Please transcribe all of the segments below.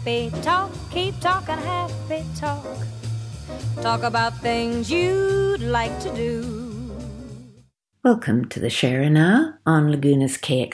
happy talk, keep talking happy talk. Talk about things you'd like to do. Welcome to the Sharon Hour on Laguna's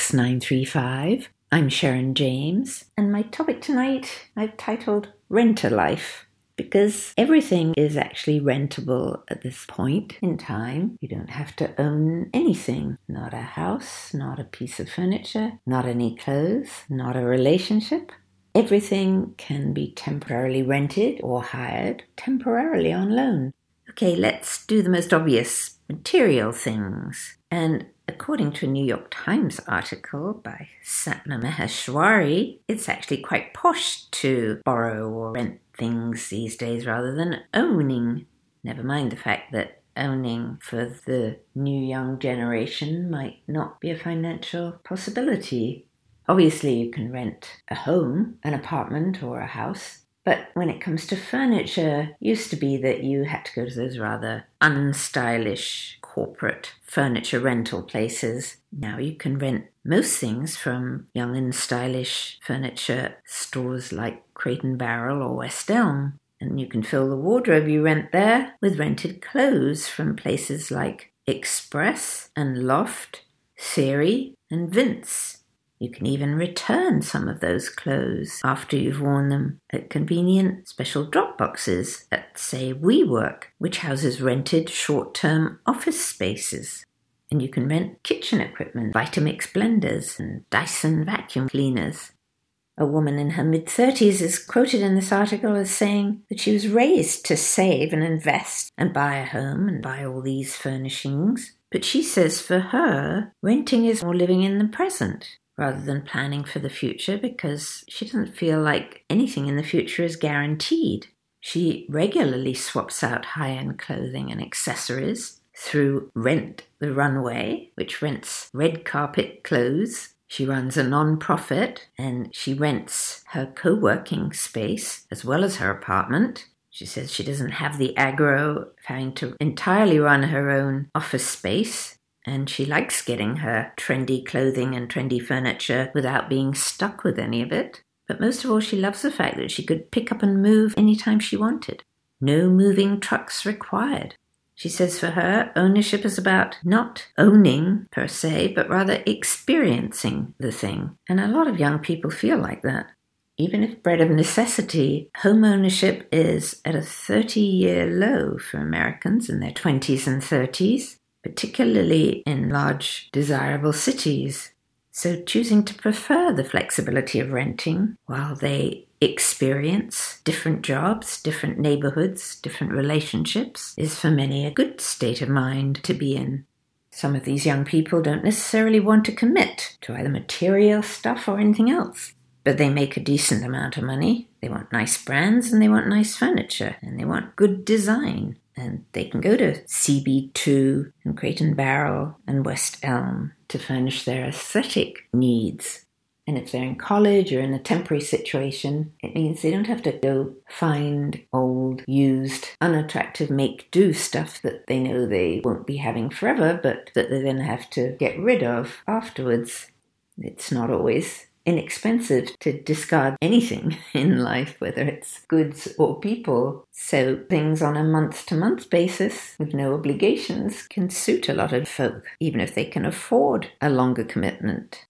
KX935. I'm Sharon James, and my topic tonight I've titled Renter Life, because everything is actually rentable at this point in time. You don't have to own anything, not a house, not a piece of furniture, not any clothes, not a relationship. Everything can be temporarily rented or hired temporarily on loan. Okay, let's do the most obvious material things. And according to a New York Times article by Satnam Maheshwari, it's actually quite posh to borrow or rent things these days rather than owning. Never mind the fact that owning for the new young generation might not be a financial possibility. Obviously, you can rent a home, an apartment, or a house. But when it comes to furniture, it used to be that you had to go to those rather unstylish corporate furniture rental places. Now you can rent most things from young and stylish furniture stores like Crate and Barrel or West Elm. And you can fill the wardrobe you rent there with rented clothes from places like Express and Loft, Theory and Vince. You can even return some of those clothes after you've worn them at convenient special drop boxes at, say, WeWork, which houses rented short-term office spaces. And you can rent kitchen equipment, Vitamix blenders and Dyson vacuum cleaners. A woman in her mid-30s is quoted in this article as saying that she was raised to save and invest and buy a home and buy all these furnishings. But she says for her, renting is more living in the present, rather than planning for the future, because she doesn't feel like anything in the future is guaranteed. She regularly swaps out high-end clothing and accessories through Rent the Runway, which rents red carpet clothes. She runs a non-profit, and she rents her co-working space as well as her apartment. She says she doesn't have the aggro of having to entirely run her own office space, and she likes getting her trendy clothing and trendy furniture without being stuck with any of it. But most of all, she loves the fact that she could pick up and move anytime she wanted. No moving trucks required. She says for her, ownership is about not owning per se, but rather experiencing the thing. And a lot of young people feel like that. Even if bred of necessity, home ownership is at a 30-year low for Americans in their 20s and 30s. Particularly in large, desirable cities. So choosing to prefer the flexibility of renting while they experience different jobs, different neighborhoods, different relationships is for many a good state of mind to be in. Some of these young people don't necessarily want to commit to either material stuff or anything else, but they make a decent amount of money. They want nice brands and they want nice furniture and they want good design. And they can go to CB2 and Crate and Barrel and West Elm to furnish their aesthetic needs. And if they're in college or in a temporary situation, it means they don't have to go find old, used, unattractive make-do stuff that they know they won't be having forever, but that they then have to get rid of afterwards. It's not always inexpensive to discard anything in life, whether it's goods or people. So things on a month-to-month basis with no obligations can suit a lot of folk, even if they can afford a longer commitment.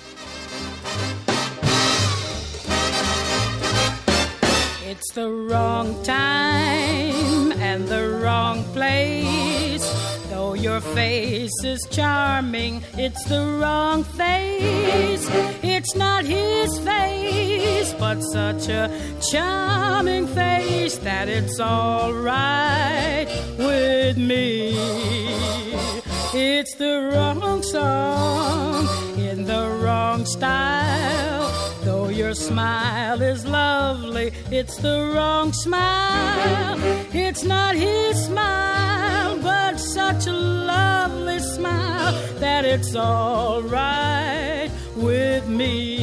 It's the wrong time and the wrong place. Though your face is charming, it's the wrong face. It's not his face, but such a charming face that it's all right with me. It's the wrong song in the wrong style. Though your smile is lovely, it's the wrong smile. It's not his smile, but such a lovely smile that it's all right with me.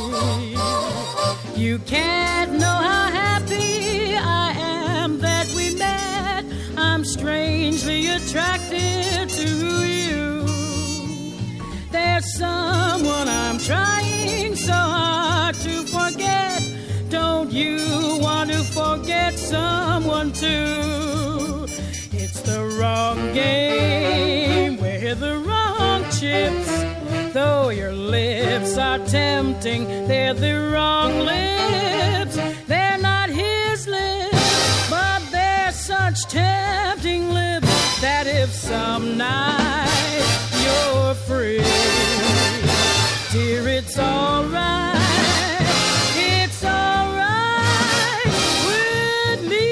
You can't know how happy I am that we met. I'm strangely attracted to you. There's someone I'm trying so hard to forget. Don't you want to forget someone too. It's the wrong game with the wrong chips. Though your lips are tempting, they're the wrong lips. They're not his lips, but they're such tempting lips that if some night you're free, dear, it's all right. It's all right with me.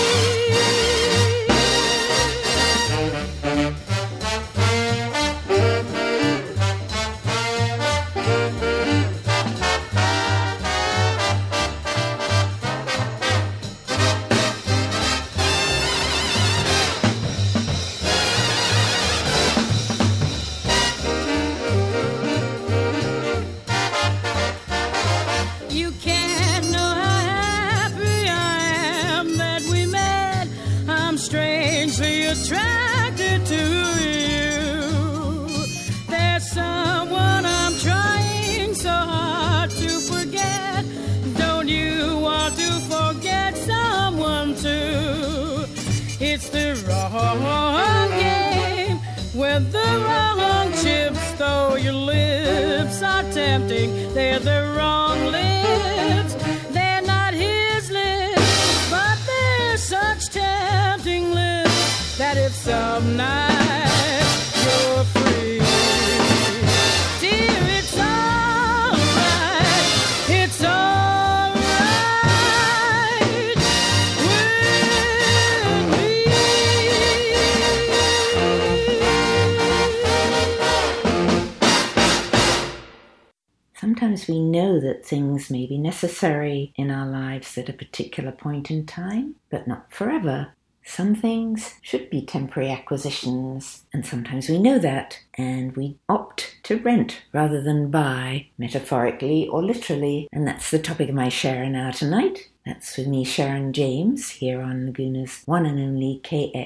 You can't know how happy I am that we met. I'm strangely attracted to you. There's someone I'm trying so hard to forget. Don't you want to forget someone too? It's the wrong game with the wrong chips. Though your lips are tempting, they're the wrong lips. They're not his lips, but they're such tempting lips that if some night you're free, dear, it's all right. It's all right with me. Sometimes we know that things may be necessary in our lives at a particular point in time, but not forever. Some things should be temporary acquisitions, and sometimes we know that, and we opt to rent rather than buy, metaphorically or literally, and that's the topic of my Share Now tonight. That's with me, Sharon James, here on Laguna's one and only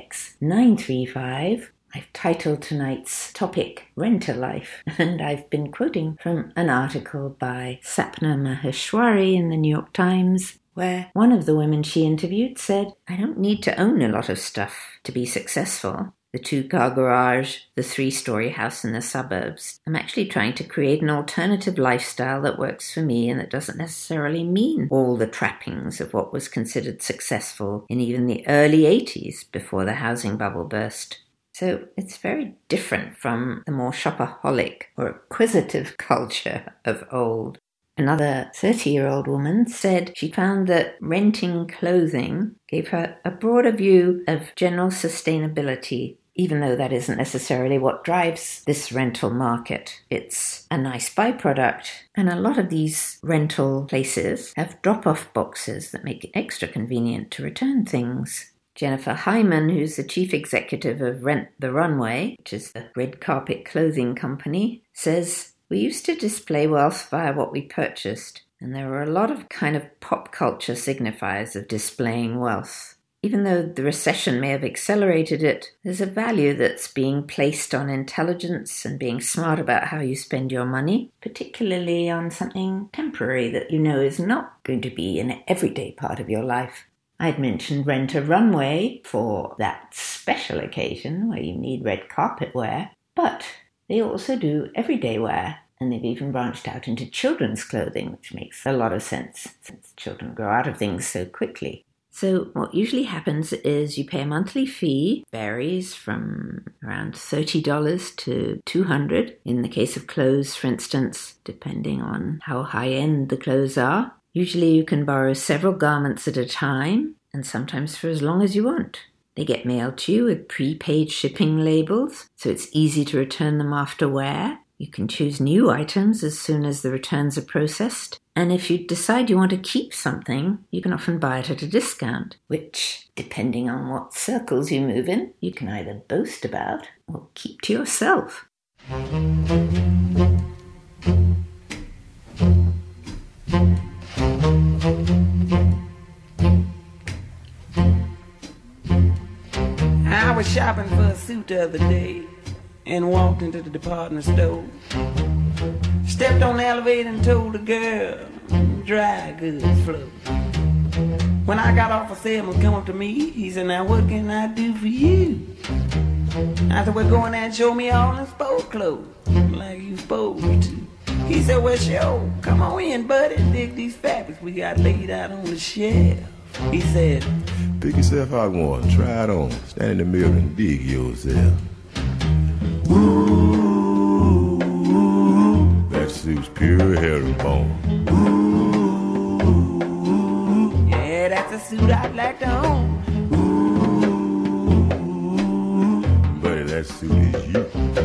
KX935. I've titled tonight's topic Renter Life, and I've been quoting from an article by Sapna Maheshwari in the New York Times, where one of the women she interviewed said, "I don't need to own a lot of stuff to be successful. The 2-car garage, the 3-story house in the suburbs. I'm actually trying to create an alternative lifestyle that works for me and that doesn't necessarily mean all the trappings of what was considered successful in even the early 80s before the housing bubble burst." So it's very different from the more shopaholic or acquisitive culture of old. Another 30-year-old woman said she found that renting clothing gave her a broader view of general sustainability, even though that isn't necessarily what drives this rental market. It's a nice byproduct, and a lot of these rental places have drop-off boxes that make it extra convenient to return things. Jennifer Hyman, who's the chief executive of Rent the Runway, which is a red carpet clothing company, says, "We used to display wealth via what we purchased, and there were a lot of kind of pop culture signifiers of displaying wealth. Even though the recession may have accelerated it, there's a value that's being placed on intelligence and being smart about how you spend your money, particularly on something temporary that you know is not going to be an everyday part of your life." I'd mentioned Rent a Runway for that special occasion where you need red carpet wear, but they also do everyday wear, and they've even branched out into children's clothing, which makes a lot of sense since children grow out of things so quickly. So what usually happens is you pay a monthly fee, varies from around $30 to $200 in the case of clothes, for instance, depending on how high-end the clothes are. Usually you can borrow several garments at a time, and sometimes for as long as you want. They get mailed to you with prepaid shipping labels, so it's easy to return them after wear. You can choose new items as soon as the returns are processed. And if you decide you want to keep something, you can often buy it at a discount, which, depending on what circles you move in, you can either boast about or keep to yourself. I was shopping for a suit the other day and walked into the department store. Stepped on the elevator and told the girl, dry goods flow. When I got off of Selma, come up to me, he said, now what can I do for you? I said, well, go in there and show me all in sport clothes, like you supposed to. He said, well, sure, come on in, buddy, dig these fabrics we got laid out on the shelf. He said, pick yourself out one, try it on, stand in the mirror and dig yourself. Ooh, that suit's pure herringbone. Ooh, yeah, that's a suit I'd like to own. Ooh, buddy, that suit is you.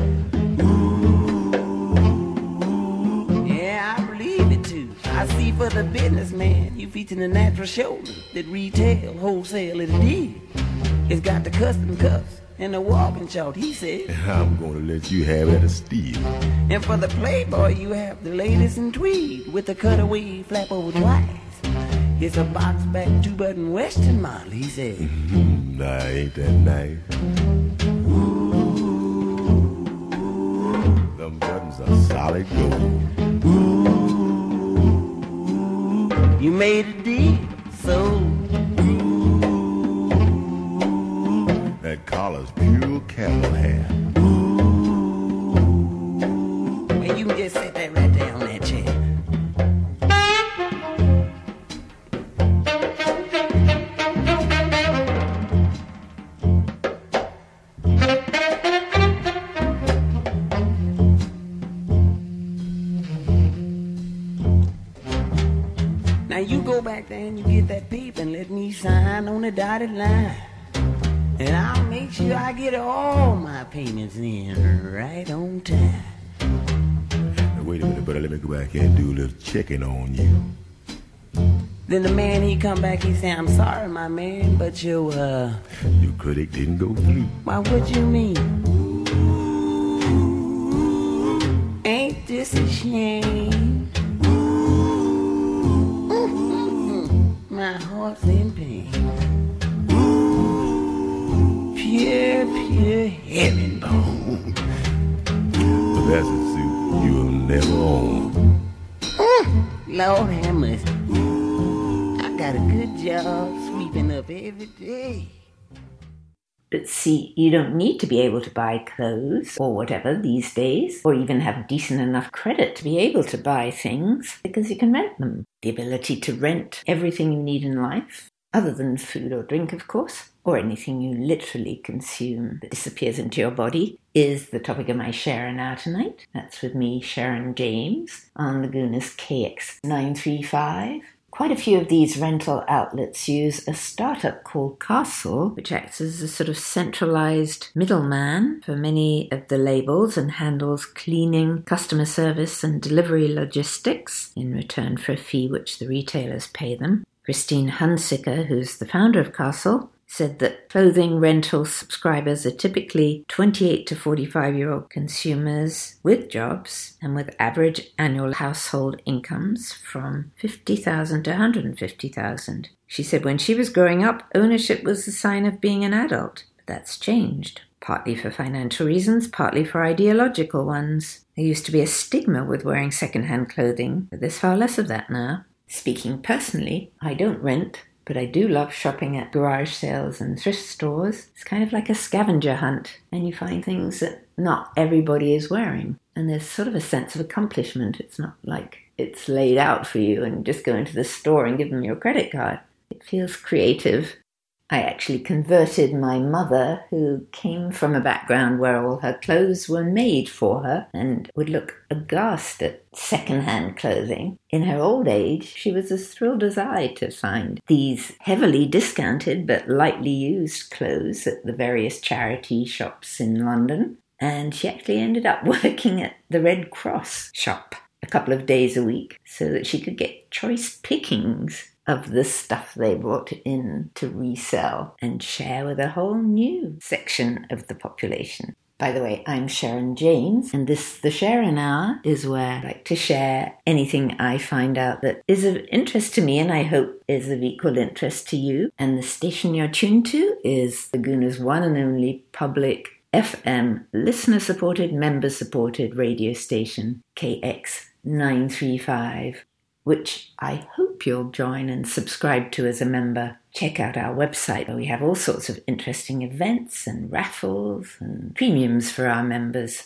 I see for the businessman, you featuring the natural shoulder that retail, wholesale it did. It's got the custom cuffs and the walking short, he said. I'm gonna let you have it at a steal. And for the playboy, you have the latest in tweed with the cutaway flap over twice. It's a box back 2-button western model, he said. Nah, ain't that nice? Ooh, them buttons are solid gold. You made a deal, so that collar's pure camel hair. Well, you can just set that right there on that chair. Now you go back there and you get that paper and let me sign on the dotted line. And I'll make sure I get all my payments in right on time. Now wait a minute, buddy, let me go back here and do a little checking on you. Then the man, he come back, he say, I'm sorry, my man, but your credit didn't go through. Why, what you mean? Ain't this a shame? My heart's in pain. Pure herringbone. But that's a suit you'll never own. Lord have mercy. I got a good job sweeping up every day. But see, you don't need to be able to buy clothes or whatever these days, or even have decent enough credit to be able to buy things, because you can rent them. The ability to rent everything you need in life, other than food or drink, of course, or anything you literally consume that disappears into your body, is the topic of my Sharon Hour tonight. That's with me, Sharon James, on Laguna's KX935. Quite a few of these rental outlets use a startup called Castle, which acts as a sort of centralized middleman for many of the labels and handles cleaning, customer service and delivery logistics in return for a fee which the retailers pay them. Christine Hunsicker, who's the founder of Castle, said that clothing rental subscribers are typically 28 to 45-year-old consumers with jobs and with average annual household incomes from $50,000 to $150,000. She said when she was growing up, ownership was a sign of being an adult. But that's changed, partly for financial reasons, partly for ideological ones. There used to be a stigma with wearing second-hand clothing, but there's far less of that now. Speaking personally, I don't rent, but I do love shopping at garage sales and thrift stores. It's kind of like a scavenger hunt, and you find things that not everybody is wearing. And there's sort of a sense of accomplishment. It's not like it's laid out for you and just go into the store and give them your credit card. It feels creative. I actually converted my mother, who came from a background where all her clothes were made for her and would look aghast at second-hand clothing. In her old age, she was as thrilled as I to find these heavily discounted but lightly used clothes at the various charity shops in London. And she actually ended up working at the Red Cross shop a couple of days a week so that she could get choice pickings of the stuff they brought in to resell and share with a whole new section of the population. By the way, I'm Sharon James, and this, the Sharon Hour, is where I like to share anything I find out that is of interest to me and I hope is of equal interest to you. And the station you're tuned to is Laguna's one and only public FM, listener-supported, member-supported radio station, KX935. which I hope you'll join and subscribe to as a member. Check out our website where we have all sorts of interesting events and raffles and premiums for our members.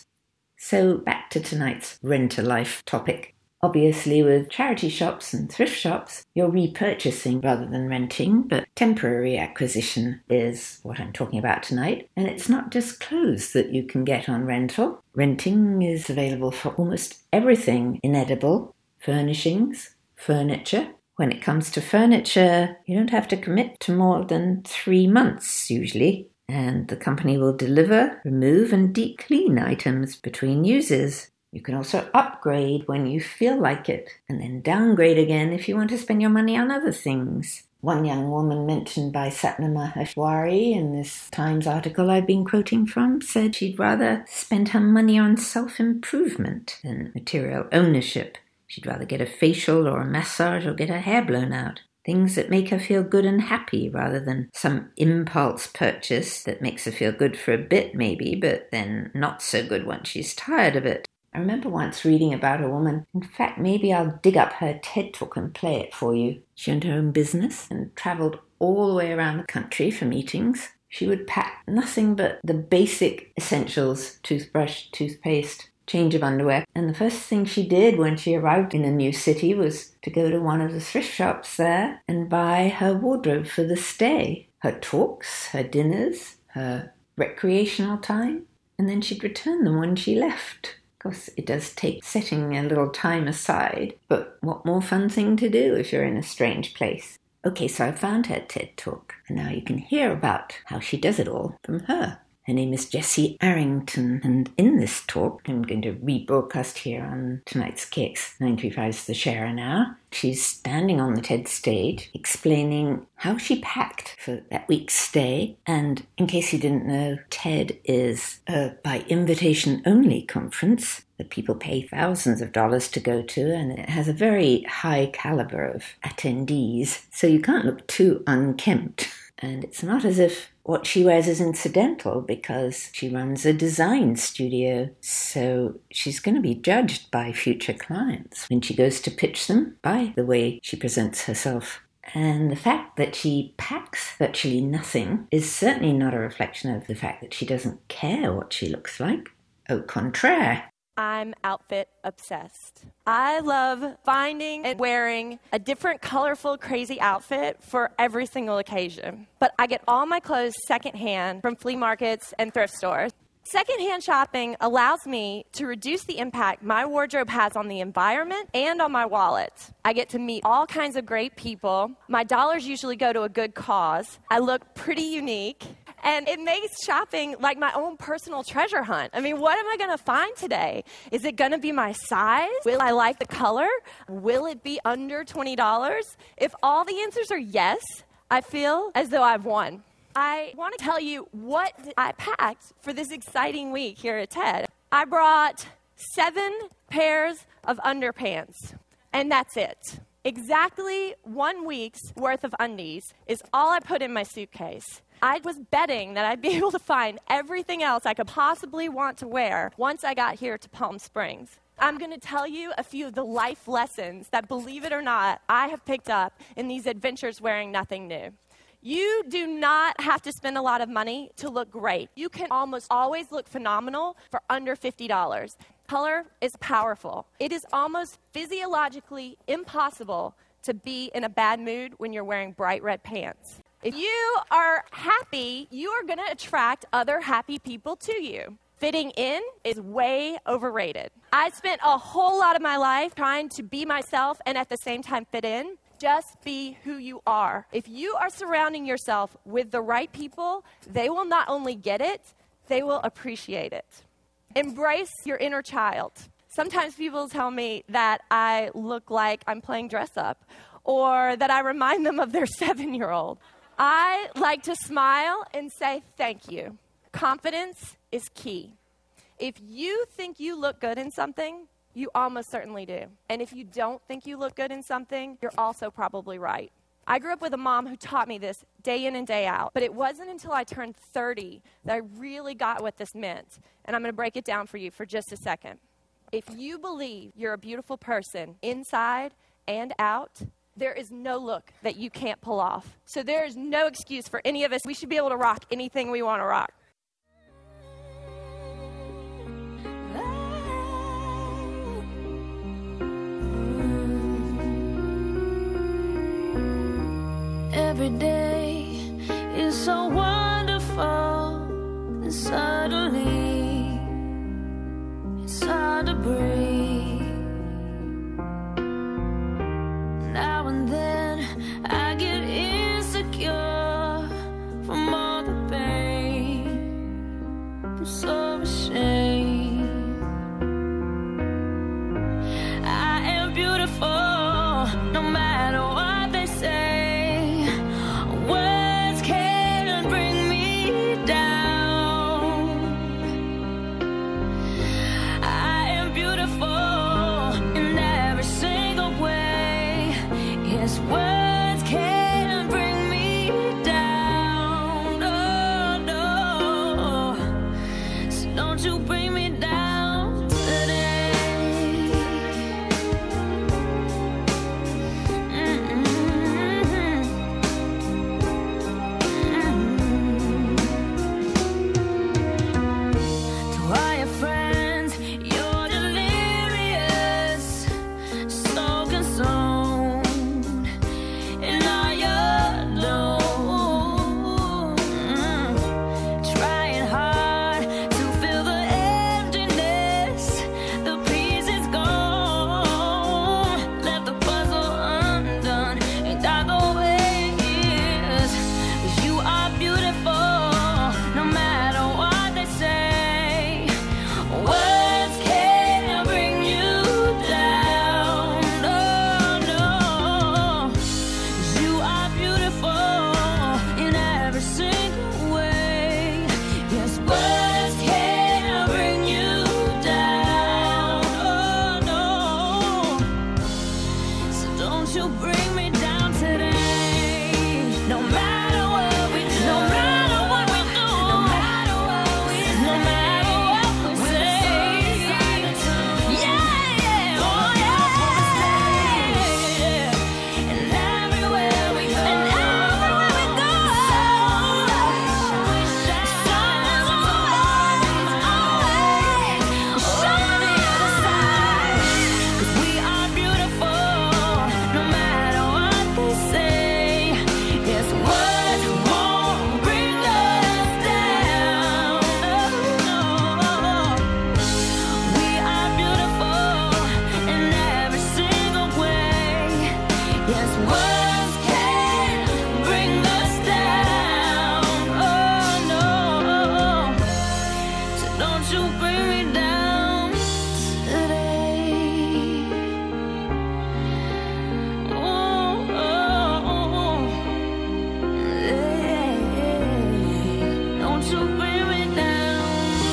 So back to tonight's rent-a-life topic. Obviously, with charity shops and thrift shops, you're repurchasing rather than renting, but temporary acquisition is what I'm talking about tonight. And it's not just clothes that you can get on rental. Renting is available for almost everything inedible, furnishings, furniture. When it comes to furniture, you don't have to commit to more than 3 months usually. And the company will deliver, remove and deep clean items between uses. You can also upgrade when you feel like it, and then downgrade again if you want to spend your money on other things. One young woman mentioned by Satnam Maheshwari in this Times article I've been quoting from said she'd rather spend her money on self-improvement than material ownership. She'd rather get a facial or a massage or get her hair blown out. Things that make her feel good and happy rather than some impulse purchase that makes her feel good for a bit maybe, but then not so good once she's tired of it. I remember once reading about a woman. In fact, maybe I'll dig up her TED Talk and play it for you. She owned her own business and travelled all the way around the country for meetings. She would pack nothing but the basic essentials: toothbrush, toothpaste, change of underwear. And the first thing she did when she arrived in a new city was to go to one of the thrift shops there and buy her wardrobe for the stay. Her talks, her dinners, her recreational time. And then she'd return them when she left. Of course, it does take setting a little time aside, but what more fun thing to do if you're in a strange place? Okay, so I found her TED Talk, and now you can hear about how she does it all from her. Her name is Jessie Arrington, and in this talk, I'm going to rebroadcast here on tonight's KX935's The Sharer Now. She's standing on the TED stage explaining how she packed for that week's stay. And in case you didn't know, TED is a by invitation only conference that people pay thousands of dollars to go to, and it has a very high caliber of attendees, so you can't look too unkempt. And it's not as if what she wears is incidental, because she runs a design studio, so she's going to be judged by future clients when she goes to pitch them by the way she presents herself. And the fact that she packs virtually nothing is certainly not a reflection of the fact that she doesn't care what she looks like. Au contraire. I'm outfit obsessed. I love finding and wearing a different, colorful, crazy outfit for every single occasion. But I get all my clothes secondhand from flea markets and thrift stores. Secondhand shopping allows me to reduce the impact my wardrobe has on the environment and on my wallet. I get to meet all kinds of great people. My dollars usually go to a good cause. I look pretty unique. And it makes shopping like my own personal treasure hunt. I mean, what am I going to find today? Is it going to be my size? Will I like the color? Will it be under $20? If all the answers are yes, I feel as though I've won. I want to tell you what I packed for this exciting week here at TED. I brought 7 pairs of underpants, and that's it. Exactly 1 week's worth of undies is all I put in my suitcase. I was betting that I'd be able to find everything else I could possibly want to wear once I got here to Palm Springs. I'm going to tell you a few of the life lessons that, believe it or not, I have picked up in these adventures wearing nothing new. You do not have to spend a lot of money to look great. You can almost always look phenomenal for under $50. Color is powerful. It is almost physiologically impossible to be in a bad mood when you're wearing bright red pants. If you are happy, you are going to attract other happy people to you. Fitting in is way overrated. I spent a whole lot of my life trying to be myself and at the same time fit in. Just be who you are. If you are surrounding yourself with the right people, they will not only get it, they will appreciate it. Embrace your inner child. Sometimes people tell me that I look like I'm playing dress up, or that I remind them of their 7-year-old. I like to smile and say thank you. Confidence is key. If you think you look good in something, you almost certainly do. And if you don't think you look good in something, you're also probably right. I grew up with a mom who taught me this day in and day out, but it wasn't until I turned 30 that I really got what this meant. And I'm going to break it down for you for just a second. If you believe you're a beautiful person inside and out, there is no look that you can't pull off. So there is no excuse for any of us. We should be able to rock anything we want to rock. Every day is so wonderful, and suddenly it's hard to breathe. Now and then I get insecure from all the pain. I'm so ashamed. I am beautiful, no matter what they say. Words can't bring me down. I am beautiful in every single way. Yes, words can't bring me down. Oh, no. So don't you bring me down today. To all your friends, you're delirious, so consumed in all your doom. Trying hard to fill the emptiness, the piece is gone. Left the puzzle undone, ain't that the way it is? 'Cause you are beautiful, no matter what they say. Words can't bring you down. No, no. 'Cause you are beautiful in every single way. Yes, words can't bring you down. Oh, no. So don't you bring me down today. No matter what we do, no matter what we do, no matter what we say, no matter what we say. Yeah, yeah, oh yeah. And everywhere we go, and everywhere we go, we shine always on the other side. 'Cause we are beautiful, no matter what they say. Yes, words won't bring us down. No, we are beautiful in every single way. Yes, words can't bring us down. Oh, no. So don't you bring me down today. Oh, yeah. Don't you bring me down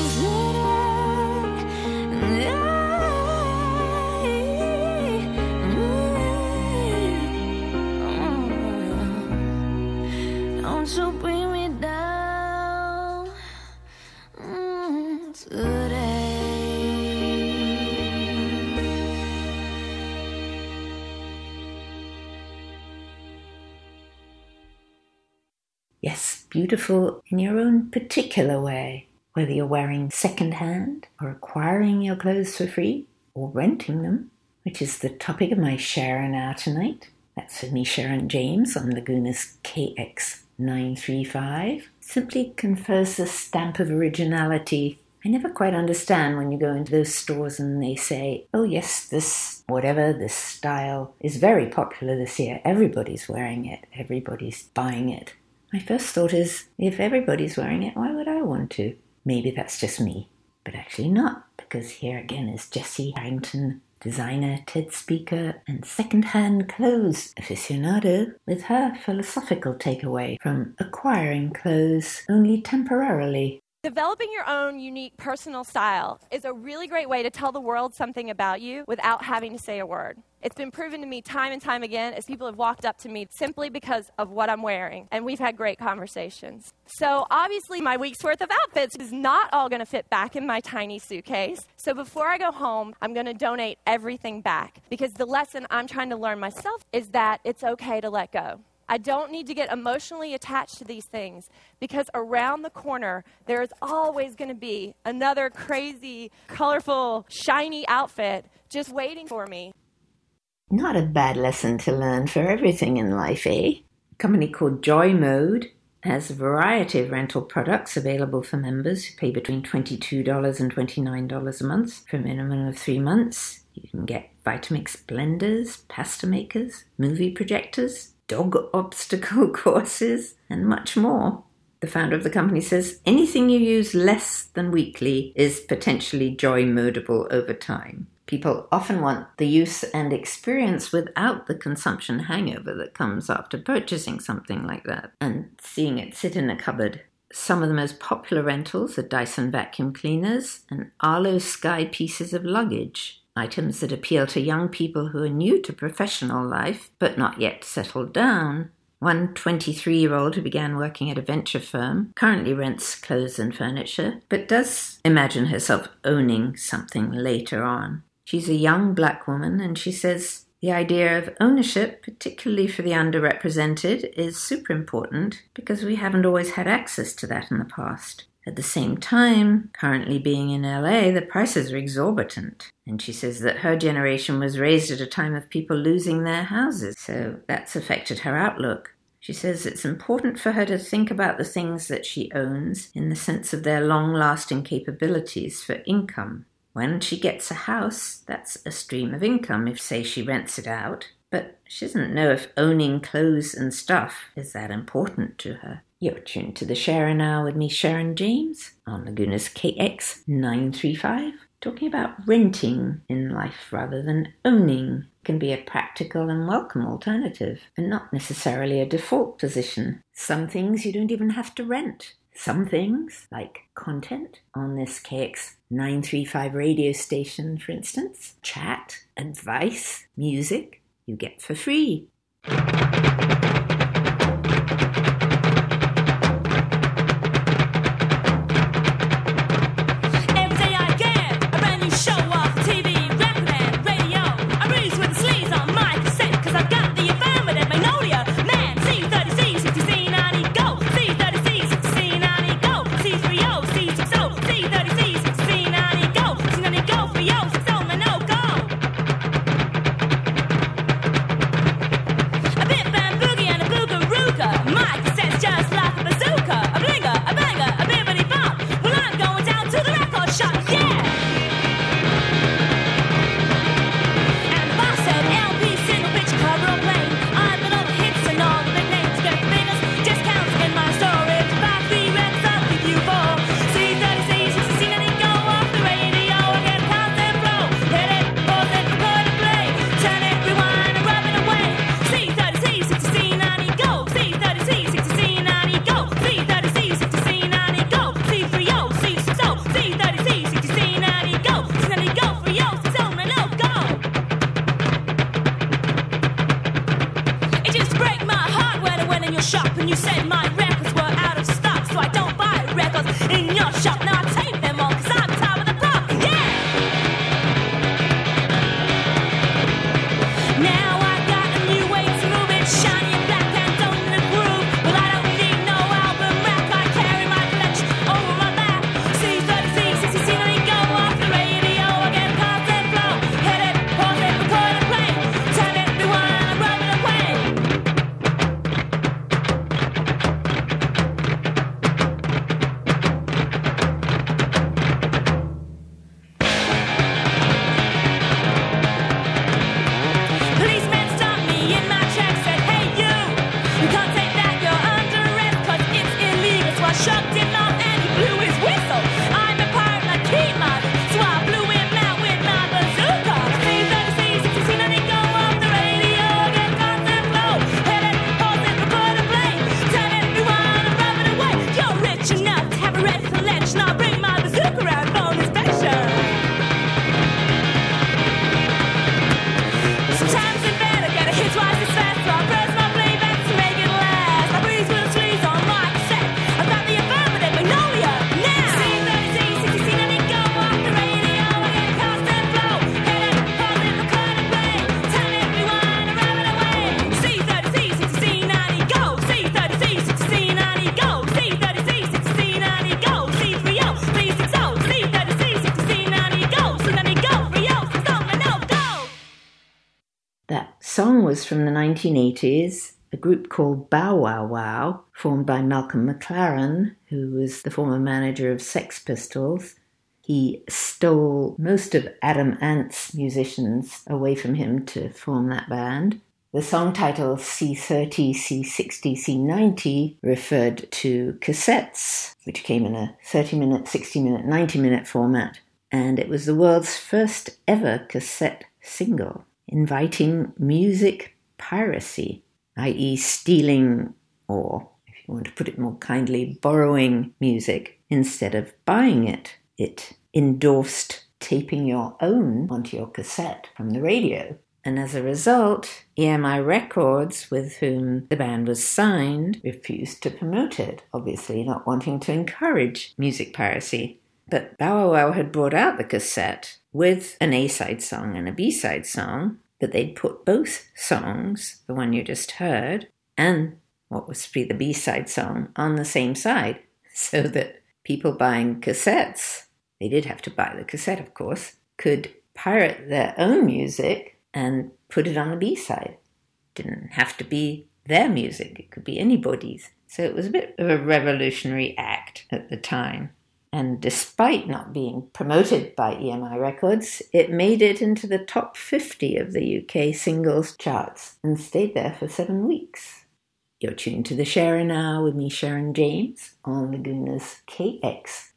today. Don't you bring me down today. Yes, beautiful in your own particular way, whether you're wearing second-hand or acquiring your clothes for free or renting them, which is the topic of my Sharon Hour tonight. That's with me, Sharon James, on Laguna's KX935. Simply confers the stamp of originality. I never quite understand when you go into those stores and they say, oh yes, this whatever, this style is very popular this year. Everybody's wearing it. Everybody's buying it. My first thought is, if everybody's wearing it, why would I want to? Maybe that's just me, but actually not, because here again is Jessie Harrington, designer, TED speaker, and second-hand clothes aficionado, with her philosophical takeaway from acquiring clothes only temporarily. Developing your own unique personal style is a really great way to tell the world something about you without having to say a word. It's been proven to me time and time again as people have walked up to me simply because of what I'm wearing, and we've had great conversations. So obviously my week's worth of outfits is not all going to fit back in my tiny suitcase. So before I go home, I'm going to donate everything back, because the lesson I'm trying to learn myself is that it's okay to let go. I don't need to get emotionally attached to these things, because around the corner, there is always going to be another crazy, colorful, shiny outfit just waiting for me. Not a bad lesson to learn for everything in life, eh? A company called Joy Mode has a variety of rental products available for members who pay between $22 and $29 a month for a minimum of 3 months. You can get Vitamix blenders, pasta makers, movie projectors, dog obstacle courses, and much more. The founder of the company says anything you use less than weekly is potentially joy-modable over time. People often want the use and experience without the consumption hangover that comes after purchasing something like that and seeing it sit in a cupboard. Some of the most popular rentals are Dyson vacuum cleaners and Arlo Sky pieces of luggage. Items that appeal to young people who are new to professional life but not yet settled down. One 23-year-old who began working at a venture firm currently rents clothes and furniture, but does imagine herself owning something later on. She's a young black woman, and she says the idea of ownership, particularly for the underrepresented, is super important because we haven't always had access to that in the past. At the same time, currently being in LA, the prices are exorbitant. And she says that her generation was raised at a time of people losing their houses, so that's affected her outlook. She says it's important for her to think about the things that she owns in the sense of their long-lasting capabilities for income. When she gets a house, that's a stream of income if, say, she rents it out. But she doesn't know if owning clothes and stuff is that important to her. You're tuned to the Sharon Hour with me, Sharon James, on Laguna's KX 935, talking about renting in life rather than owning. Can be a practical and welcome alternative, and not necessarily a default position. Some things you don't even have to rent. Some things, like content on this KX 935 radio station, for instance, chat, advice, music, you get for free. That song was from the 1980s, a group called Bow Wow Wow, formed by Malcolm McLaren, who was the former manager of Sex Pistols. He stole most of Adam Ant's musicians away from him to form that band. The song title C30, C60, C90 referred to cassettes, which came in a 30-minute, 60-minute, 90-minute format. And it was the world's first ever cassette single, inviting music piracy, i.e. stealing, or, if you want to put it more kindly, borrowing music instead of buying it. It endorsed taping your own onto your cassette from the radio. And as a result, EMI Records, with whom the band was signed, refused to promote it, obviously not wanting to encourage music piracy. But Bow Wow Wow had brought out the cassette with an A-side song and a B-side song, but they'd put both songs, the one you just heard, and what was to be the B-side song, on the same side, so that people buying cassettes, they did have to buy the cassette, of course, could pirate their own music and put it on the B-side. Didn't have to be their music, it could be anybody's. So it was a bit of a revolutionary act at the time. And despite not being promoted by EMI Records, it made it into the top 50 of the UK singles charts and stayed there for 7 weeks. You're tuned to the Sharer Now with me, Sharon James, on Laguna's KX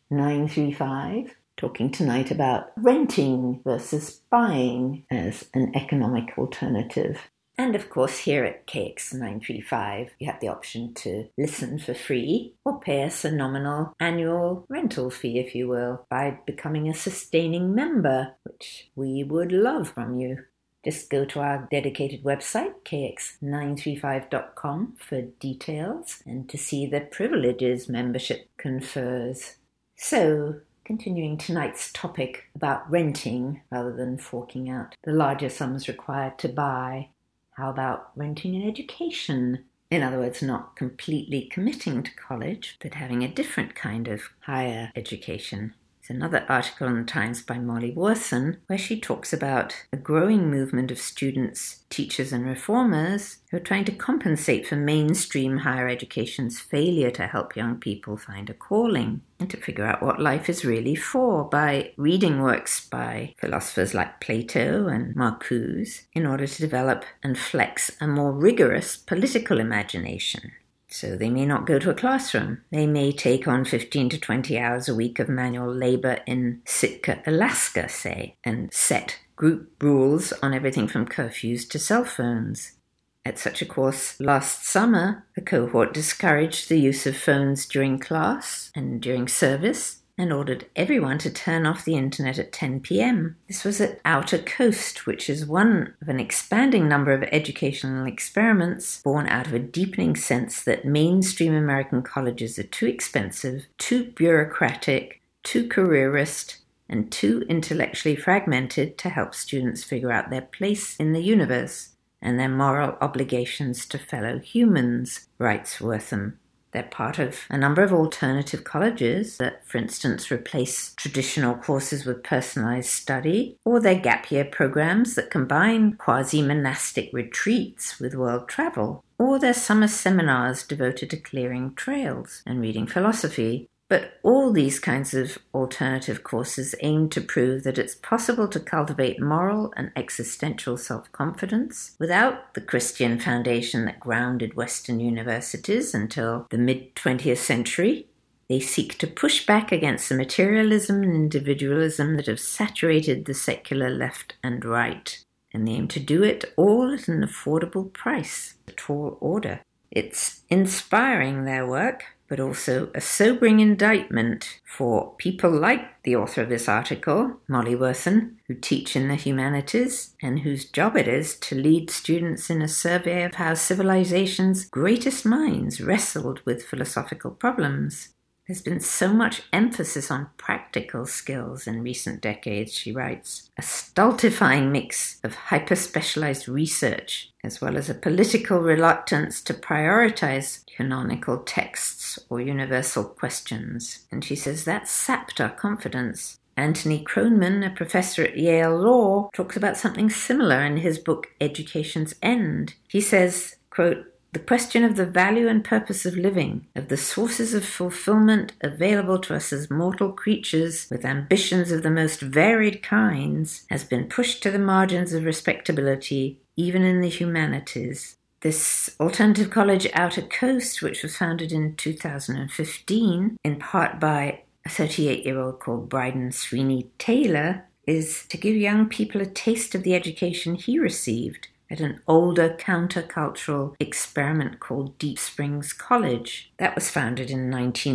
935, talking tonight about renting versus buying as an economic alternative. And of course, here at KX 935, you have the option to listen for free or pay us a nominal annual rental fee, if you will, by becoming a sustaining member, which we would love from you. Just go to our dedicated website, kx935.com, for details and to see the privileges membership confers. So, continuing tonight's topic about renting rather than forking out the larger sums required to buy. How about renting an education? In other words, not completely committing to college, but having a different kind of higher education. There's another article in the Times by Molly Worthen where she talks about a growing movement of students, teachers and reformers who are trying to compensate for mainstream higher education's failure to help young people find a calling and to figure out what life is really for by reading works by philosophers like Plato and Marcuse in order to develop and flex a more rigorous political imagination. So they may not go to a classroom. They may take on 15 to 20 hours a week of manual labor in Sitka, Alaska, say, and set group rules on everything from curfews to cell phones. At such a course last summer, the cohort discouraged the use of phones during class and during service and ordered everyone to turn off the internet at 10 p.m. This was at Outer Coast, which is one of an expanding number of educational experiments born out of a deepening sense that mainstream American colleges are too expensive, too bureaucratic, too careerist, and too intellectually fragmented to help students figure out their place in the universe and their moral obligations to fellow humans, writes Wortham. They're part of a number of alternative colleges that, for instance, replace traditional courses with personalized study, or they're gap year programs that combine quasi-monastic retreats with world travel, or they're summer seminars devoted to clearing trails and reading philosophy. But all these kinds of alternative courses aim to prove that it's possible to cultivate moral and existential self-confidence without the Christian foundation that grounded Western universities until the mid-20th century. They seek to push back against the materialism and individualism that have saturated the secular left and right, and they aim to do it all at an affordable price, a tall order. It's inspiring, their work, but also a sobering indictment for people like the author of this article, Molly Worthen, who teach in the humanities and whose job it is to lead students in a survey of how civilization's greatest minds wrestled with philosophical problems. There's been so much emphasis on practical skills in recent decades, she writes, a stultifying mix of hyper-specialized research, as well as a political reluctance to prioritize canonical texts or universal questions. And she says that sapped our confidence. Anthony Kroneman, a professor at Yale Law, talks about something similar in his book Education's End. He says, quote, "The question of the value and purpose of living, of the sources of fulfillment available to us as mortal creatures with ambitions of the most varied kinds, has been pushed to the margins of respectability, even in the humanities." This alternative college, Outer Coast, which was founded in 2015, in part by a 38-year-old called Bryden Sweeney Taylor, is to give young people a taste of the education he received at an older countercultural experiment called Deep Springs College. That was founded in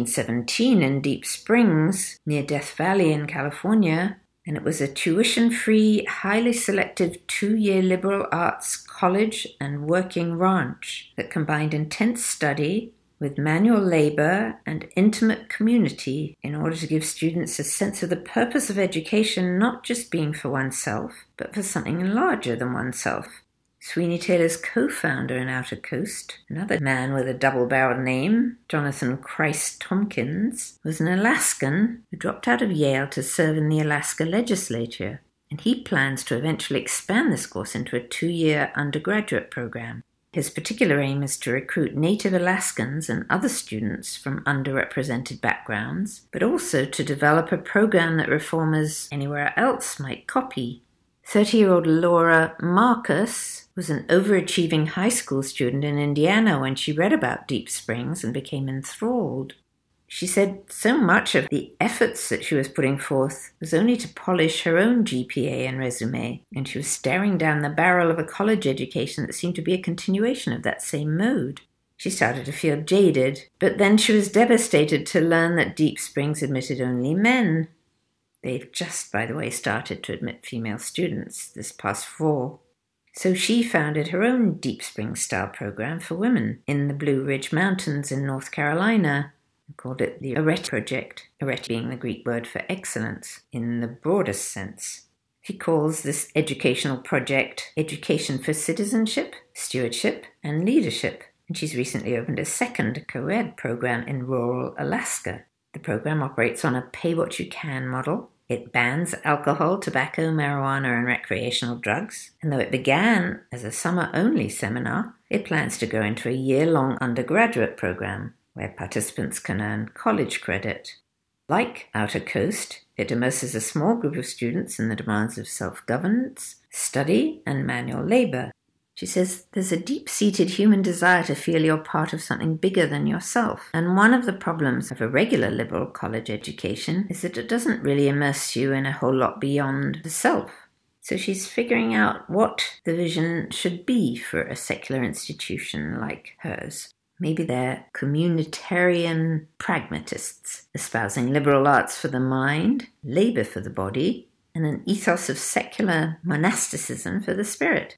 1917 in Deep Springs, near Death Valley in California, and it was a tuition-free, highly selective 2-year liberal arts college and working ranch that combined intense study with manual labor and intimate community in order to give students a sense of the purpose of education not just being for oneself, but for something larger than oneself. Sweeney Taylor's co-founder in Outer Coast, another man with a double-barreled name, Jonathan Christ Tompkins, was an Alaskan who dropped out of Yale to serve in the Alaska legislature, and he plans to eventually expand this course into a 2-year undergraduate program. His particular aim is to recruit Native Alaskans and other students from underrepresented backgrounds, but also to develop a program that reformers anywhere else might copy. 30-year-old Laura Marcus was an overachieving high school student in Indiana when she read about Deep Springs and became enthralled. She said so much of the efforts that she was putting forth was only to polish her own GPA and resume, and she was staring down the barrel of a college education that seemed to be a continuation of that same mode. She started to feel jaded, but then she was devastated to learn that Deep Springs admitted only men. They've just, by the way, started to admit female students this past fall. So she founded her own Deep Springs-style program for women in the Blue Ridge Mountains in North Carolina, and called it the Arete Project, Arete being the Greek word for excellence in the broadest sense. He calls this educational project Education for Citizenship, Stewardship, and Leadership, and she's recently opened a second co-ed program in rural Alaska. The program operates on a pay-what-you-can model. It bans alcohol, tobacco, marijuana, and recreational drugs, and though it began as a summer-only seminar, it plans to go into a year-long undergraduate program where participants can earn college credit. Like Outer Coast, it immerses a small group of students in the demands of self-governance, study, and manual labor. She says there's a deep-seated human desire to feel you're part of something bigger than yourself, and one of the problems of a regular liberal college education is that it doesn't really immerse you in a whole lot beyond the self. So she's figuring out what the vision should be for a secular institution like hers. Maybe they're communitarian pragmatists, espousing liberal arts for the mind, labor for the body, and an ethos of secular monasticism for the spirit.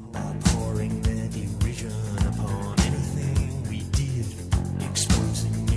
Pouring their derision upon anything we did, exposing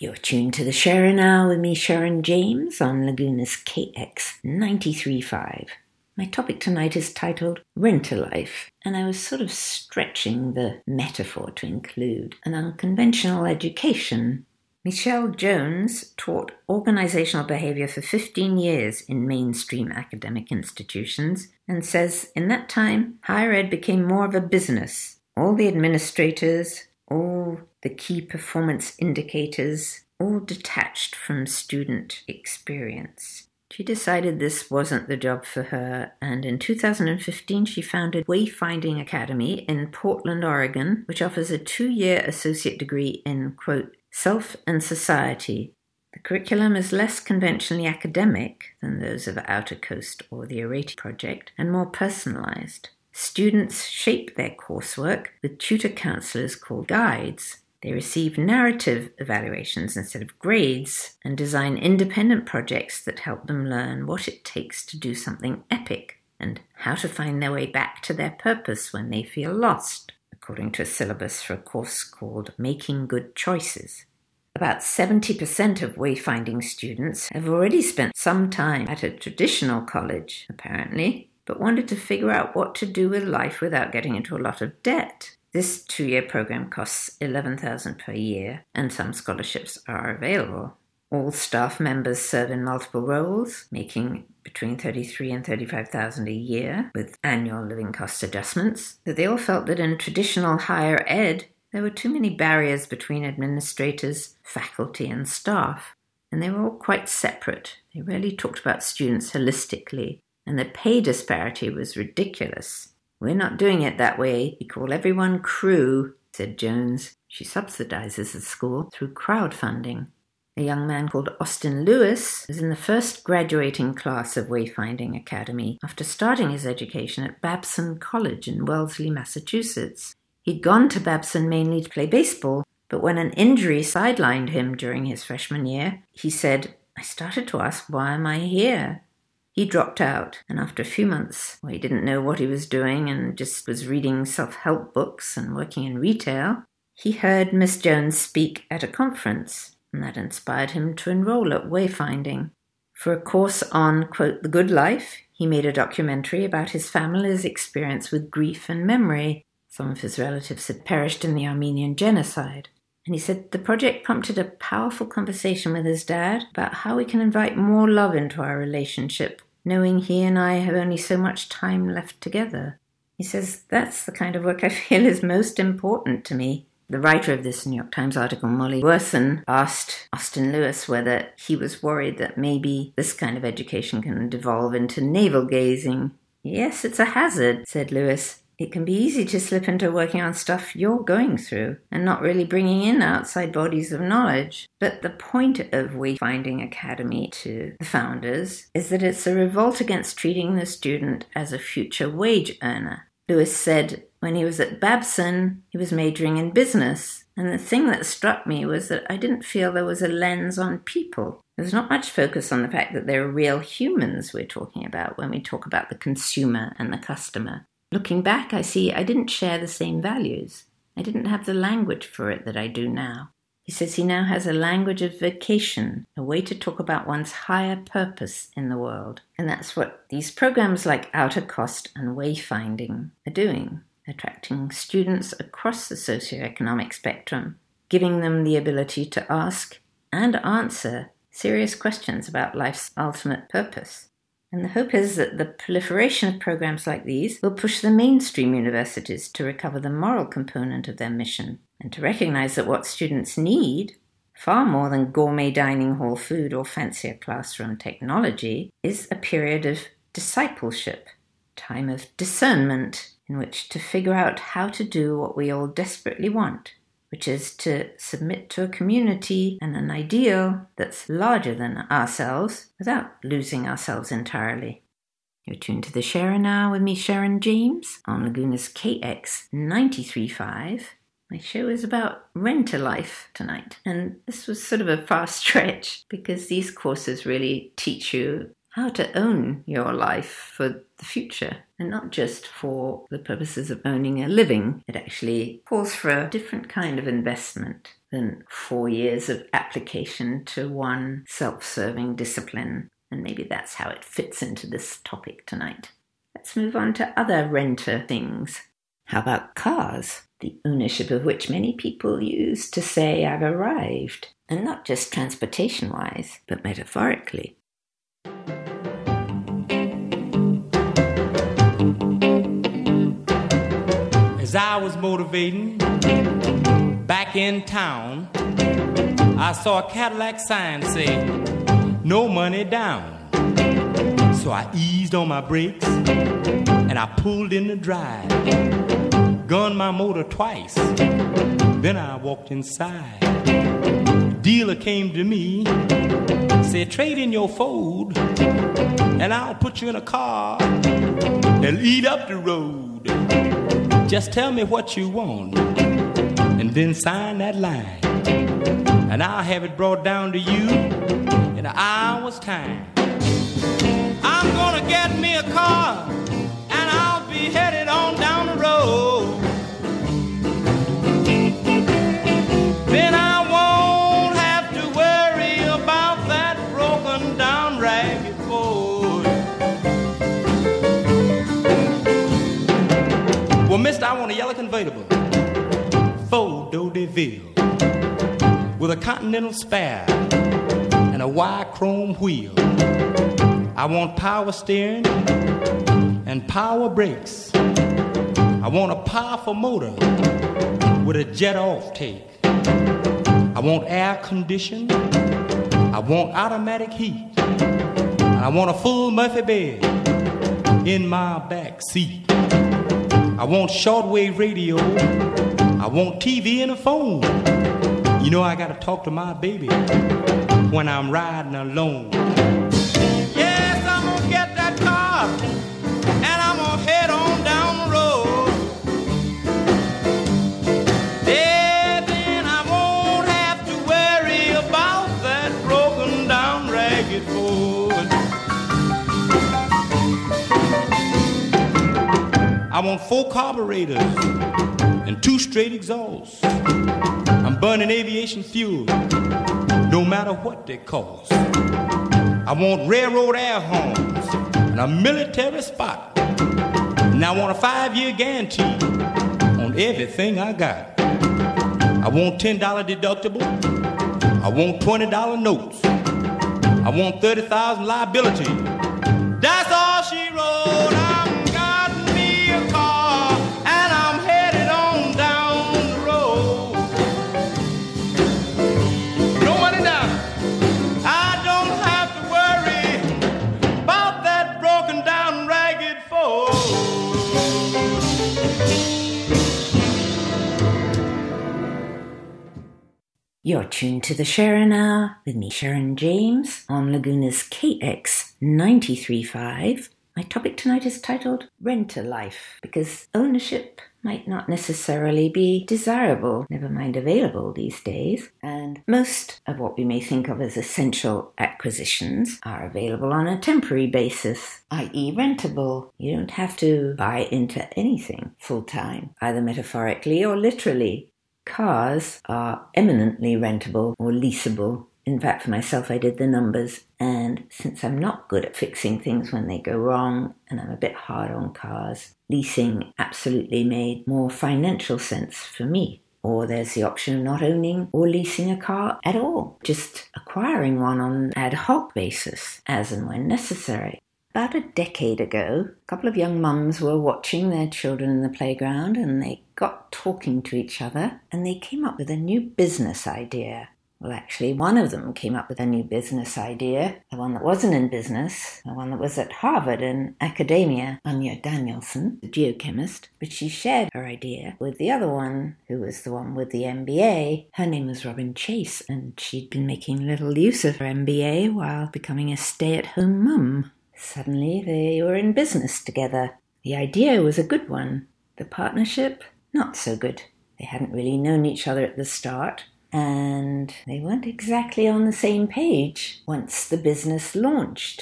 You're tuned to the Sharer Now with me, Sharon James, on Laguna's KX 93.5. My topic tonight is titled Rent-a-Life, and I was sort of stretching the metaphor to include an unconventional education. Michelle Jones taught organizational behavior for 15 years in mainstream academic institutions and says in that time, higher ed became more of a business. All the administrators, all the key performance indicators, all detached from student experience. She decided this wasn't the job for her, and in 2015 she founded Wayfinding Academy in Portland, Oregon, which offers a 2-year associate degree in, quote, Self and Society. The curriculum is less conventionally academic than those of Outer Coast or the Arete Project, and more personalized. Students shape their coursework with tutor counselors called guides. They receive narrative evaluations instead of grades and design independent projects that help them learn what it takes to do something epic and how to find their way back to their purpose when they feel lost, according to a syllabus for a course called Making Good Choices. About 70% of wayfinding students have already spent some time at a traditional college, apparently, but wanted to figure out what to do with life without getting into a lot of debt. This 2-year program costs $11,000 per year, and some scholarships are available. All staff members serve in multiple roles, making between $33,000 and $35,000 a year, with annual living cost adjustments. But they all felt that in traditional higher ed, there were too many barriers between administrators, faculty, and staff, and they were all quite separate. They rarely talked about students holistically, and the pay disparity was ridiculous. We're not doing it that way. We call everyone crew, said Jones. She subsidizes the school through crowdfunding. A young man called Austin Lewis was in the first graduating class of Wayfinding Academy after starting his education at Babson College in Wellesley, Massachusetts. He'd gone to Babson mainly to play baseball, but when an injury sidelined him during his freshman year, he said, I started to ask, why am I here? He dropped out, and after a few months, he didn't know what he was doing and just was reading self-help books and working in retail, he heard Miss Jones speak at a conference, and that inspired him to enroll at Wayfinding. For a course on, quote, the good life, he made a documentary about his family's experience with grief and memory. Some of his relatives had perished in the Armenian genocide. And he said the project prompted a powerful conversation with his dad about how we can invite more love into our relationship, knowing he and I have only so much time left together. He says that's the kind of work I feel is most important to me. The writer of this New York Times article, Molly Worthen, asked Austin Lewis whether he was worried that maybe this kind of education can devolve into navel-gazing. Yes, it's a hazard, said Lewis. It can be easy to slip into working on stuff you're going through and not really bringing in outside bodies of knowledge. But the point of Wayfinding Academy to the founders is that it's a revolt against treating the student as a future wage earner. Lewis said when he was at Babson, he was majoring in business. And the thing that struck me was that I didn't feel there was a lens on people. There's not much focus on the fact that they're real humans we're talking about when we talk about the consumer and the customer. Looking back, I see I didn't share the same values. I didn't have the language for it that I do now. He says he now has a language of vocation, a way to talk about one's higher purpose in the world. And that's what these programs like Outer Cost and Wayfinding are doing, attracting students across the socioeconomic spectrum, giving them the ability to ask and answer serious questions about life's ultimate purpose. And the hope is that the proliferation of programs like these will push the mainstream universities to recover the moral component of their mission and to recognize that what students need, far more than gourmet dining hall food or fancier classroom technology, is a period of discipleship, time of discernment in which to figure out how to do what we all desperately want, which is to submit to a community and an ideal that's larger than ourselves without losing ourselves entirely. You're tuned to The Sharer Now with me, Sharon James, on Laguna's KX 93.5. My show is about rent-a-life tonight, and this was sort of a fast stretch because these courses really teach you how to own your life for the future, and not just for the purposes of owning a living. It actually calls for a different kind of investment than 4 years of application to one self-serving discipline. And maybe that's how it fits into this topic tonight. Let's move on to other renter things. How about cars, the ownership of which many people use to say I've arrived, and not just transportation-wise, but metaphorically. As I was motivating back in town, I saw a Cadillac sign say, "No money down." So I eased on my brakes and I pulled in the drive, gunned my motor twice, then I walked inside. Dealer came to me, said, "Trade in your Ford and I'll put you in a car that'll eat up the road. Just tell me what you want and then sign that line, and I'll have it brought down to you in an hour's time. I'm gonna get me a car and I'll be headed on down the road. Then I won't have to worry about that broken down ragged Ford." "Well, mister, I want a yellow convertible, Ford D'Hauteville, with a Continental spare and a wide chrome wheel. I want power steering and power brakes. I want a powerful motor with a jet off-take. I want air conditioning. I want automatic heat. And I want a full Murphy bed in my back seat. I want shortwave radio. I want TV and a phone. You know I gotta talk to my baby when I'm riding alone. Yes, I'm gonna get that car and I'm gonna head on down the road. Then I won't have to worry about that broken down ragged Ford. I want 4 carburetors and 2 straight exhausts. I'm burning aviation fuel, no matter what they cost. I want railroad air horns and a military spot. And I want a 5-year guarantee on everything I got. I want $10 deductible. I want $20 notes. I want 30,000 liability. That's all she wrote. I'm got me a car and I'm headed on down the road. No money down. I don't have to worry about that broken down ragged Ford. You're tuned to the Sharon Hour with me, Sharon James, on Laguna's KX 93.5. My topic tonight is titled Renter Life, because ownership might not necessarily be desirable, never mind available these days, and most of what we may think of as essential acquisitions are available on a temporary basis, i.e. rentable. You don't have to buy into anything full-time, either metaphorically or literally. Cars are eminently rentable or leasable. In fact, for myself, I did the numbers, and since I'm not good at fixing things when they go wrong, and I'm a bit hard on cars, leasing absolutely made more financial sense for me. Or there's the option of not owning or leasing a car at all, just acquiring one on an ad hoc basis, as and when necessary. About a decade ago, a couple of young mums were watching their children in the playground, and they got talking to each other, and they came up with a new business idea. Well, actually, one of them came up with a new business idea, the one that wasn't in business, the one that was at Harvard in academia, Anya Danielson, the geochemist, but she shared her idea with the other one, who was the one with the MBA. Her name was Robin Chase, and she'd been making little use of her MBA while becoming a stay-at-home mum. Suddenly, they were in business together. The idea was a good one. The partnership, not so good. They hadn't really known each other at the start, and they weren't exactly on the same page once the business launched.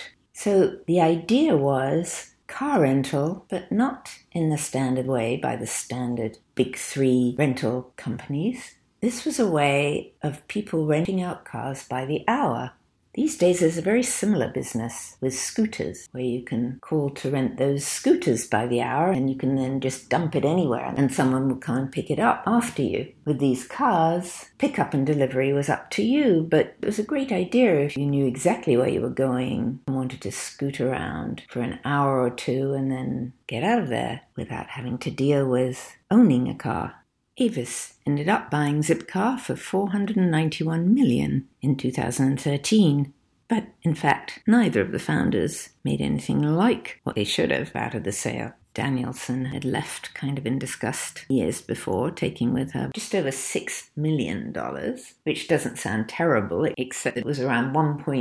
So the idea was car rental, but not in the standard way by the standard big three rental companies. This was a way of people renting out cars by the hour. These days there's a very similar business with scooters, where you can call to rent those scooters by the hour and you can then just dump it anywhere and someone will come and pick it up after you. With these cars, pickup and delivery was up to you, but it was a great idea if you knew exactly where you were going and wanted to scoot around for an hour or two and then get out of there without having to deal with owning a car. Avis ended up buying Zipcar for $491 million in 2013. But in fact, neither of the founders made anything like what they should have out of the sale. Danielson had left kind of in disgust years before, taking with her just over $6 million, which doesn't sound terrible, except it was around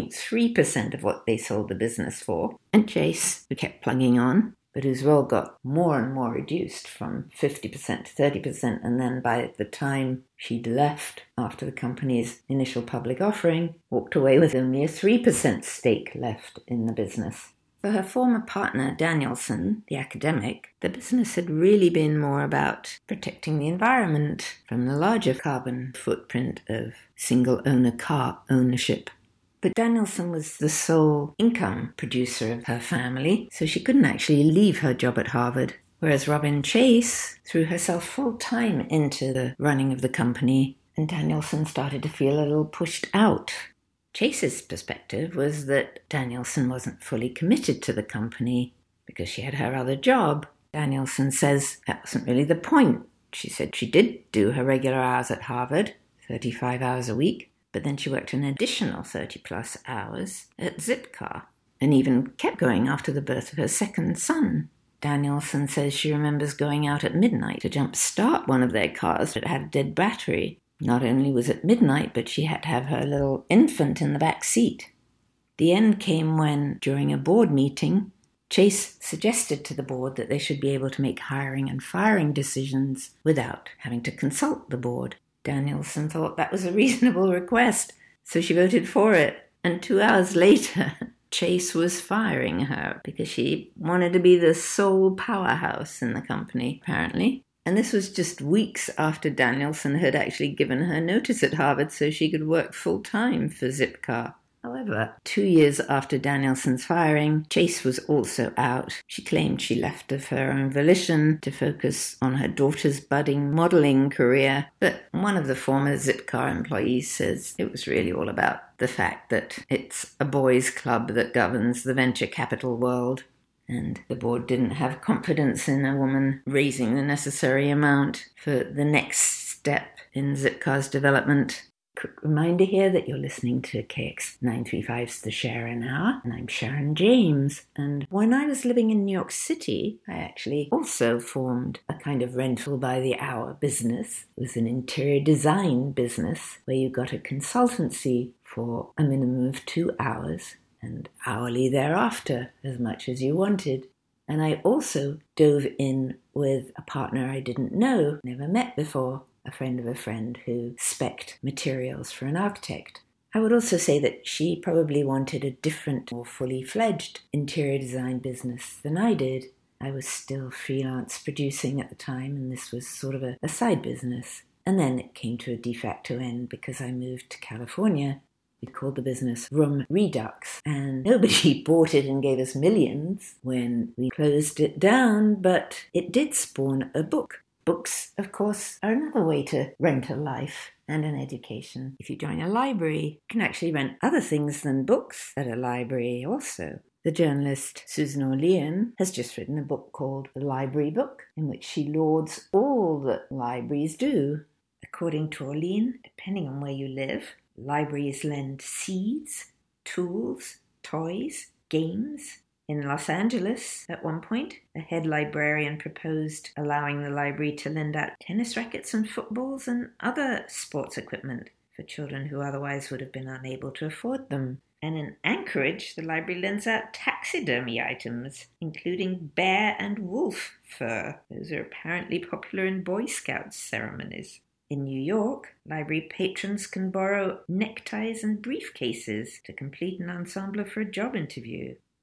1.3% of what they sold the business for. And Chase, who kept plugging on, but whose role got more and more reduced from 50% to 30%, and then by the time she'd left after the company's initial public offering, walked away with only a 3% stake left in the business. For her former partner, Danielson, the academic, the business had really been more about protecting the environment from the larger carbon footprint of single-owner car ownership. But Danielson was the sole income producer of her family, so she couldn't actually leave her job at Harvard. Whereas Robin Chase threw herself full-time into the running of the company, and Danielson started to feel a little pushed out. Chase's perspective was that Danielson wasn't fully committed to the company because she had her other job. Danielson says that wasn't really the point. She said she did do her regular hours at Harvard, 35 hours a week, but then she worked an additional 30-plus hours at Zipcar and even kept going after the birth of her second son. Danielson says she remembers going out at midnight to jump-start one of their cars that had a dead battery. Not only was it midnight, but she had to have her little infant in the back seat. The end came when, during a board meeting, Chase suggested to the board that they should be able to make hiring and firing decisions without having to consult the board. Danielson thought that was a reasonable request, so she voted for it. And 2 hours later, Chase was firing her because she wanted to be the sole powerhouse in the company, apparently. And this was just weeks after Danielson had actually given her notice at Harvard so she could work full-time for Zipcar. However, 2 years after Danielson's firing, Chase was also out. She claimed she left of her own volition to focus on her daughter's budding modeling career, but one of the former Zipcar employees says it was really all about the fact that it's a boys' club that governs the venture capital world, and the board didn't have confidence in a woman raising the necessary amount for the next step in Zipcar's development. Quick reminder here that you're listening to KX935's The Sharon Hour, and I'm Sharon James. And when I was living in New York City, I actually also formed a kind of rental by the hour business. It was an interior design business where you got a consultancy for a minimum of 2 hours and hourly thereafter, as much as you wanted. And I also dove in with a partner I didn't know, never met before, a friend of a friend who spec'd materials for an architect. I would also say that she probably wanted a different, more fully fledged interior design business than I did. I was still freelance producing at the time, and this was sort of a side business. And then it came to a de facto end because I moved to California. We called the business Room Redux, and nobody bought it and gave us millions when we closed it down, but it did spawn a book. Books, of course, are another way to rent a life and an education. If you join a library, you can actually rent other things than books at a library also. The journalist Susan Orlean has just written a book called The Library Book, in which she lauds all that libraries do. According to Orlean, depending on where you live, libraries lend seeds, tools, toys, games. In Los Angeles, at one point, a head librarian proposed allowing the library to lend out tennis rackets and footballs and other sports equipment for children who otherwise would have been unable to afford them. And in Anchorage, the library lends out taxidermy items, including bear and wolf fur. Those are apparently popular in Boy Scout ceremonies. In New York, library patrons can borrow neckties and briefcases to complete an ensemble for a job interview.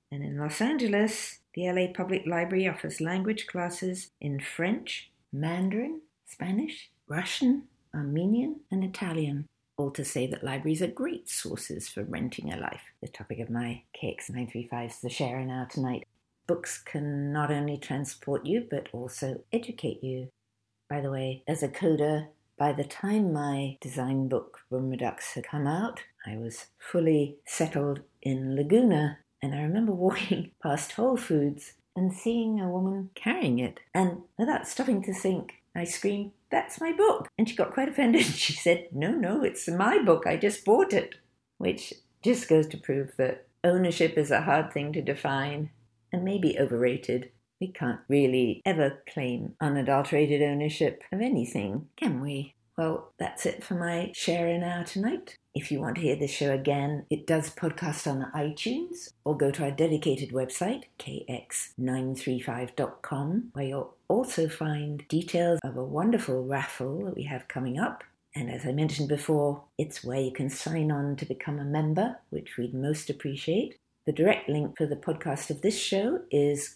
And in Los Angeles, the LA Public Library offers language classes in French, Mandarin, Spanish, Russian, Armenian, and Italian. All to say that libraries are great sources for renting a life. The topic of my KX935's The Share Hour tonight. Books can not only transport you, but also educate you. By the way, as a coder, by the time my design book, Room Redux, had come out, I was fully settled in Laguna. And I remember walking past Whole Foods and seeing a woman carrying it. And without stopping to think, I screamed, "That's my book!" And she got quite offended. She said, No, it's my book. I just bought it. Which just goes to prove that ownership is a hard thing to define and maybe overrated. We can't really ever claim unadulterated ownership of anything, can we? Well, that's it for my Share Hour tonight. If you want to hear this show again, it does podcast on iTunes, or go to our dedicated website, kx935.com, where you'll also find details of a wonderful raffle that we have coming up. And as I mentioned before, it's where you can sign on to become a member, which we'd most appreciate. The direct link for the podcast of this show is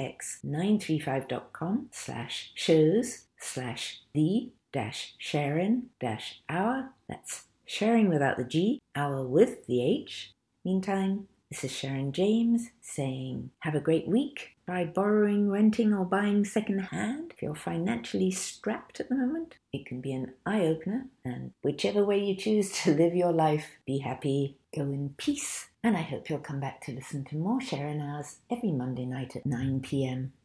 kx935.com/shows/the-sharing-hour. That's sharing without the G, hour with the H. Meantime, this is Sharon James saying, have a great week. Try borrowing, renting, or buying second-hand. If you're financially strapped at the moment, it can be an eye-opener. And whichever way you choose to live your life, be happy, go in peace. And I hope you'll come back to listen to more Sharon Hours every Monday night at 9 p.m.